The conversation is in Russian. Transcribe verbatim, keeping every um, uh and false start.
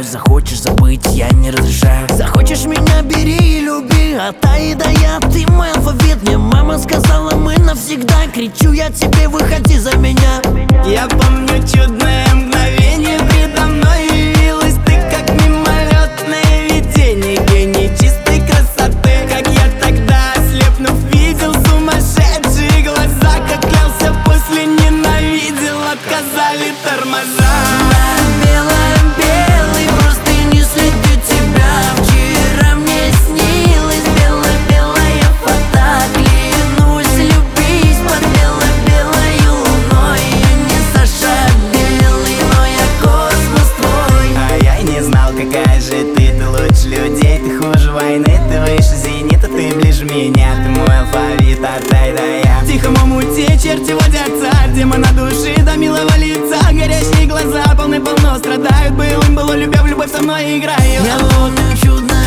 знаю. Захочешь забыть, я не разрешаю. Захочешь меня, бери и люби. От А и до Я, ты мой алфавит. Мне мама сказала, мы навсегда. Кричу я тебе, выходи за меня. Я помню чудное мгновение, предо мной явилась ты, как мимолетное видение. Гений чистой красоты, как я тогда, ослепнув, видел сумасшедшие глаза. Как клялся, после ненавидел, отказали тормоза. Белая, белый, просто не среди тебя. Вчера мне снилась белая-белая фата. Клянусь любить под белой-белой луной. Я не Саша Белый, но я космос твой. А я и не знал, какая же ты, ты лучше людей, ты хуже войны, ты выше зенита, ты ближе меня, ты мой алфавит от А до Я. В тихом омуте черти водятся, демона души до милого лица. Горящие глаза полны-полно страдают, былым было любя, в любовь со мной играю. Я помню чудно